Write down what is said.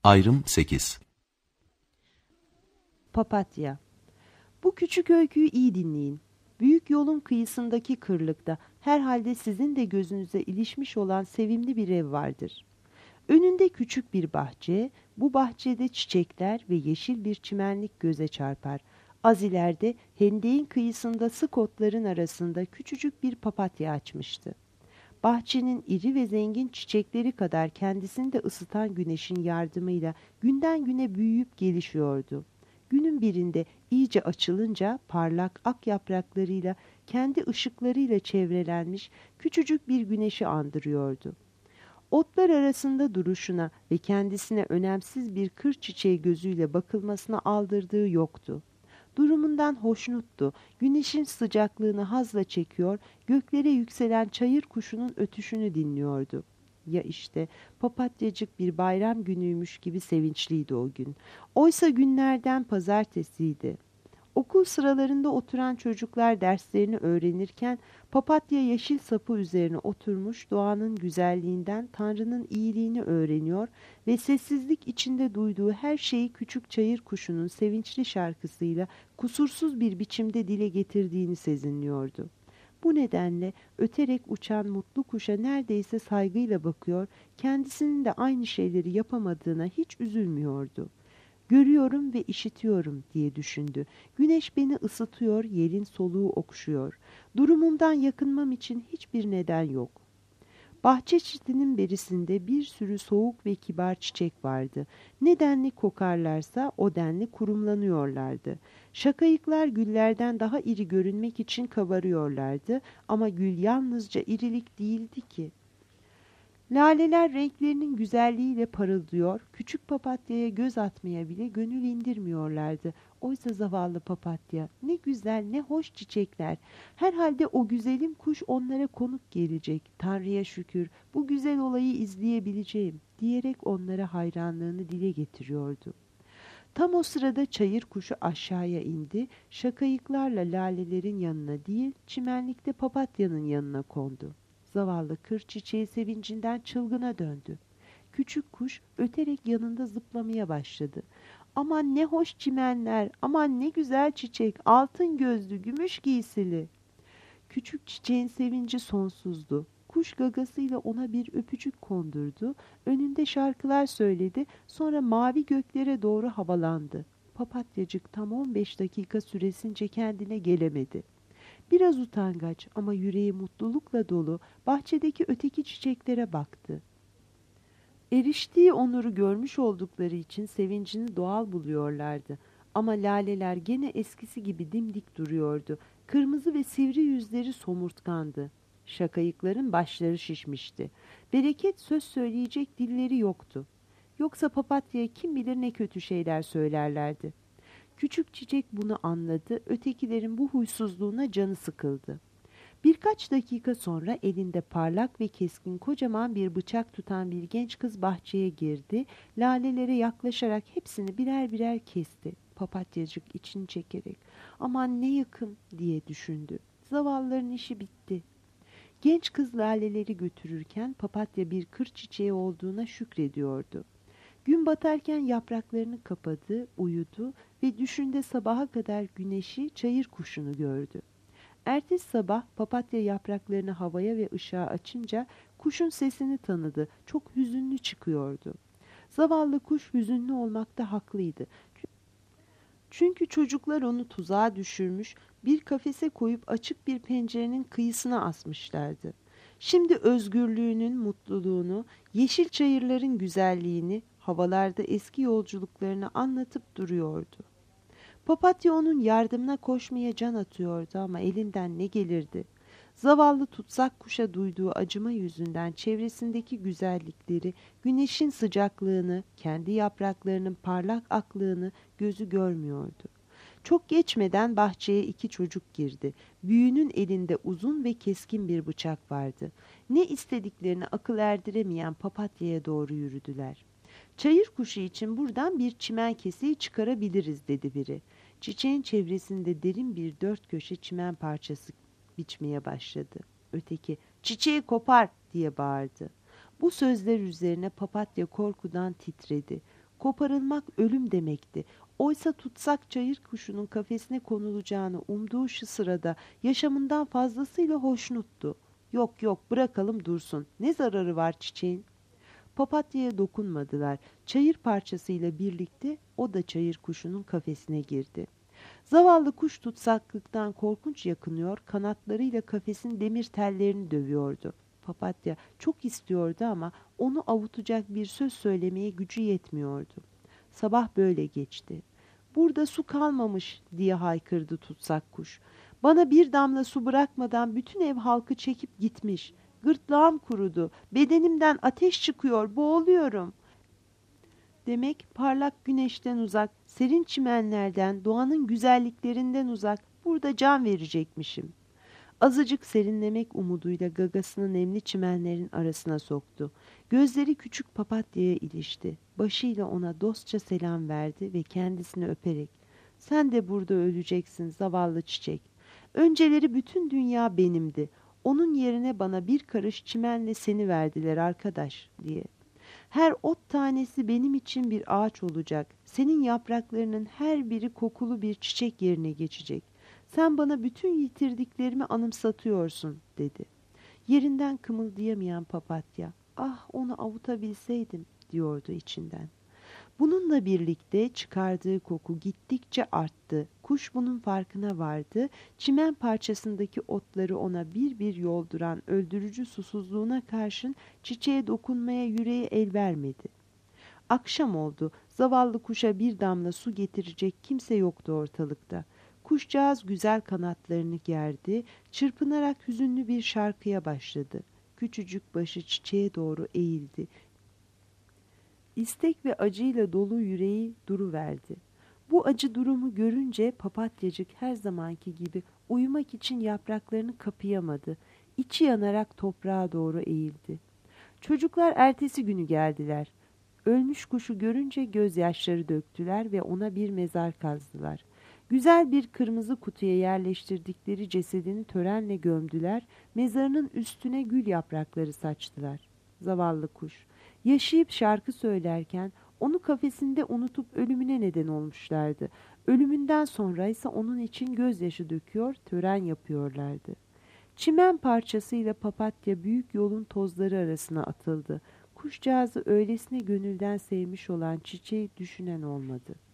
Ayrım 8. Papatya. Bu küçük öyküyü iyi dinleyin. Büyük yolun kıyısındaki kırlıkta herhalde sizin de gözünüze ilişmiş olan sevimli bir ev vardır. Önünde küçük bir bahçe, bu bahçede çiçekler ve yeşil bir çimenlik göze çarpar. Az ileride hendeğin kıyısında sık otların arasında küçücük bir papatya açmıştı. Bahçenin iri ve zengin çiçekleri kadar kendisini de ısıtan güneşin yardımıyla günden güne büyüyüp gelişiyordu. Günün birinde iyice açılınca parlak ak yapraklarıyla, kendi ışıklarıyla çevrelenmiş küçücük bir güneşi andırıyordu. Otlar arasında duruşuna ve kendisine önemsiz bir kır çiçeği gözüyle bakılmasına aldırdığı yoktu. Durumundan hoşnuttu. Güneşin sıcaklığını hazla çekiyor, göklere yükselen çayır kuşunun ötüşünü dinliyordu. Ya işte papatyacık bir bayram günüymüş gibi sevinçliydi o gün. Oysa günlerden pazartesiydi. Okul sıralarında oturan çocuklar derslerini öğrenirken papatya yeşil sapı üzerine oturmuş doğanın güzelliğinden Tanrı'nın iyiliğini öğreniyor ve sessizlik içinde duyduğu her şeyi küçük çayır kuşunun sevinçli şarkısıyla kusursuz bir biçimde dile getirdiğini sezinliyordu. Bu nedenle öterek uçan mutlu kuşa neredeyse saygıyla bakıyor, kendisinin de aynı şeyleri yapamadığına hiç üzülmüyordu. Görüyorum ve işitiyorum diye düşündü. Güneş beni ısıtıyor, yerin soluğu okşuyor. Durumumdan yakınmam için hiçbir neden yok. Bahçe çitinin berisinde bir sürü soğuk ve kibar çiçek vardı. Ne denli kokarlarsa o denli kurumlanıyorlardı. Şakayıklar güllerden daha iri görünmek için kabarıyorlardı ama gül yalnızca irilik değildi ki. Laleler renklerinin güzelliğiyle parıldıyor, küçük papatyaya göz atmaya bile gönül indirmiyorlardı. Oysa zavallı papatya, ne güzel ne hoş çiçekler. Herhalde o güzelim kuş onlara konuk gelecek. Tanrı'ya şükür, bu güzel olayı izleyebileceğim diyerek onlara hayranlığını dile getiriyordu. Tam o sırada çayır kuşu aşağıya indi, şakayıklarla lalelerin yanına değil, çimenlikte papatyanın yanına kondu. Zavallı kır çiçeği sevincinden çılgına döndü. Küçük kuş öterek yanında zıplamaya başladı. Aman ne hoş çimenler, aman ne güzel çiçek, altın gözlü, gümüş giysili. Küçük çiçeğin sevinci sonsuzdu. Kuş gagasıyla ona bir öpücük kondurdu, önünde şarkılar söyledi, sonra mavi göklere doğru havalandı. Papatyacık tam 15 dakika süresince kendine gelemedi. Biraz utangaç ama yüreği mutlulukla dolu bahçedeki öteki çiçeklere baktı. Eriştiği onuru görmüş oldukları için sevincini doğal buluyorlardı. Ama laleler gene eskisi gibi dimdik duruyordu. Kırmızı ve sivri yüzleri somurtkandı. Şakayıkların başları şişmişti. Bereket söz söyleyecek dilleri yoktu. Yoksa papatyaya kim bilir ne kötü şeyler söylerlerdi. Küçük çiçek bunu anladı, ötekilerin bu huysuzluğuna canı sıkıldı. Birkaç dakika sonra elinde parlak ve keskin kocaman bir bıçak tutan bir genç kız bahçeye girdi, lalelere yaklaşarak hepsini birer birer kesti. Papatyacık içini çekerek, aman ne yakın diye düşündü. Zavallıların işi bitti. Genç kız laleleri götürürken papatya bir kır çiçeği olduğuna şükrediyordu. Gün batarken yapraklarını kapadı, uyudu ve düşünde sabaha kadar güneşi, çayır kuşunu gördü. Ertesi sabah papatya yapraklarını havaya ve ışığa açınca kuşun sesini tanıdı. Çok hüzünlü çıkıyordu. Zavallı kuş hüzünlü olmakta haklıydı. Çünkü çocuklar onu tuzağa düşürmüş, bir kafese koyup açık bir pencerenin kıyısına asmışlardı. Şimdi özgürlüğünün mutluluğunu, yeşil çayırların güzelliğini, havalarda eski yolculuklarını anlatıp duruyordu. Papatya onun yardımına koşmaya can atıyordu ama elinden ne gelirdi? Zavallı tutsak kuşa duyduğu acıma yüzünden çevresindeki güzellikleri, güneşin sıcaklığını, kendi yapraklarının parlak aklığını gözü görmüyordu. Çok geçmeden bahçeye iki çocuk girdi. Büyüğünün elinde uzun ve keskin bir bıçak vardı. Ne istediklerini akıl erdiremeyen papatyaya doğru yürüdüler. Çayır kuşu için buradan bir çimen keseği çıkarabiliriz dedi biri. Çiçeğin çevresinde derin bir dört köşe çimen parçası biçmeye başladı. Öteki, çiçeği kopar diye bağırdı. Bu sözler üzerine papatya korkudan titredi. Koparılmak ölüm demekti. Oysa tutsak çayır kuşunun kafesine konulacağını umduğu şu sırada yaşamından fazlasıyla hoşnuttu. Yok yok, bırakalım dursun. Ne zararı var çiçeğin? Papatya'ya dokunmadılar. Çayır parçasıyla birlikte o da çayır kuşunun kafesine girdi. Zavallı kuş tutsaklıktan korkunç yakınıyor, kanatlarıyla kafesin demir tellerini dövüyordu. Papatya çok istiyordu ama onu avutacak bir söz söylemeye gücü yetmiyordu. Sabah böyle geçti. "Burada su kalmamış," diye haykırdı tutsak kuş. "Bana bir damla su bırakmadan bütün ev halkı çekip gitmiş. Gırtlağım kurudu, bedenimden ateş çıkıyor, boğuluyorum." Demek parlak güneşten uzak, serin çimenlerden, doğanın güzelliklerinden uzak, burada can verecekmişim. Azıcık serinlemek umuduyla gagasını nemli çimenlerin arasına soktu. Gözleri küçük papatyaya ilişti. Başıyla ona dostça selam verdi ve kendisini öperek, "Sen de burada öleceksin zavallı çiçek. Önceleri bütün dünya benimdi. Onun yerine bana bir karış çimenle seni verdiler arkadaş," diye. "Her ot tanesi benim için bir ağaç olacak. Senin yapraklarının her biri kokulu bir çiçek yerine geçecek. Sen bana bütün yitirdiklerimi anımsatıyorsun," dedi. Yerinden kımıldayamayan papatya, "Ah, onu avutabilseydim," diyordu içinden. Bununla birlikte çıkardığı koku gittikçe arttı. Kuş bunun farkına vardı. Çimen parçasındaki otları ona bir bir yolduran öldürücü susuzluğuna karşın çiçeğe dokunmaya yüreği el vermedi. Akşam oldu. Zavallı kuşa bir damla su getirecek kimse yoktu ortalıkta. Kuşcağız güzel kanatlarını gerdi, çırpınarak hüzünlü bir şarkıya başladı. Küçücük başı çiçeğe doğru eğildi. İstek ve acıyla dolu yüreği duruverdi. Bu acı durumu görünce papatyacık her zamanki gibi uyumak için yapraklarını kapayamadı. İçi yanarak toprağa doğru eğildi. Çocuklar ertesi günü geldiler. Ölmüş kuşu görünce gözyaşları döktüler ve ona bir mezar kazdılar. Güzel bir kırmızı kutuya yerleştirdikleri cesedini törenle gömdüler, mezarının üstüne gül yaprakları saçtılar. Zavallı kuş, yaşayıp şarkı söylerken onu kafesinde unutup ölümüne neden olmuşlardı. Ölümünden sonra ise onun için gözyaşı döküyor, tören yapıyorlardı. Çimen parçasıyla papatya büyük yolun tozları arasına atıldı. Kuşcağızı öylesine gönülden sevmiş olan çiçeği düşünen olmadı.